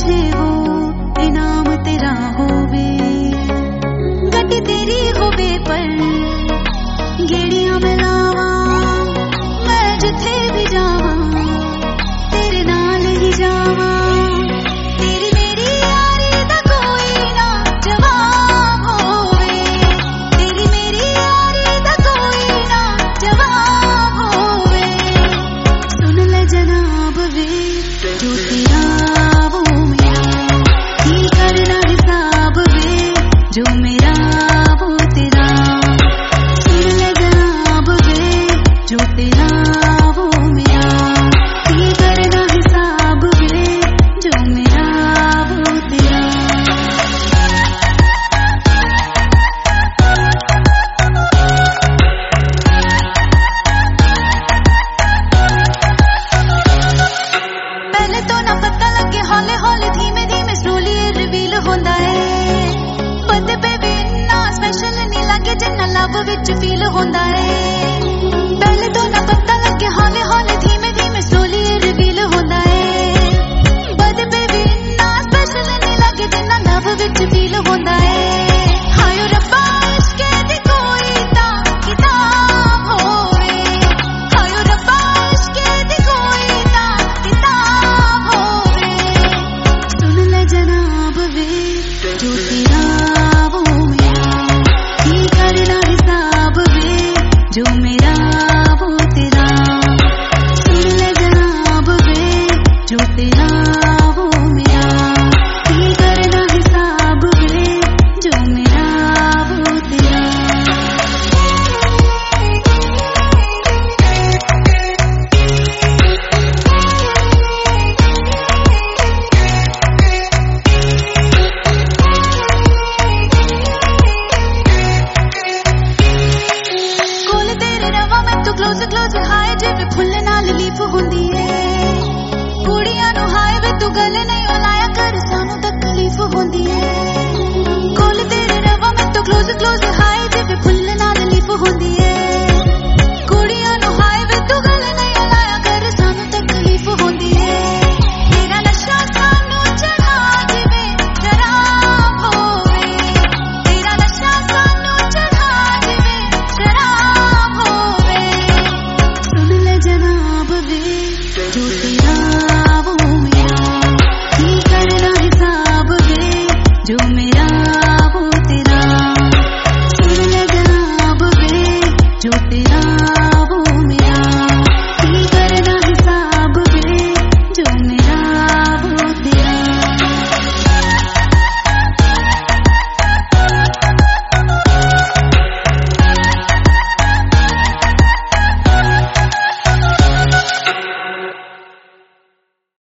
मुझे वो इनाम तेरा होवे, गड्डी तेरी होवे पर गेड़ियां में लावा, मैं जिथे भी जावा तेरे नाल ही जावा। तेरी मेरी यारी दा कोई ना जवाब होवे, तेरी मेरी यारी दा कोई ना जवाब होवे। सुन ले जनाब वे जो तेरा वो मेरा, ही करना हिसाब वे जो मेरा वो तेरा। सुन ले जनाब वे जो तेरा वो मेरा, ही करना हिसाब वे जो मेरा वो तेरा। पहले तो ना पता लगे, हौले हौले धीमे धीमे स्लोली रिवील होंदा है। पते पे भी इन्ना स्पेशल नहीं लगे जिन्ना लव विच फील होंदा है।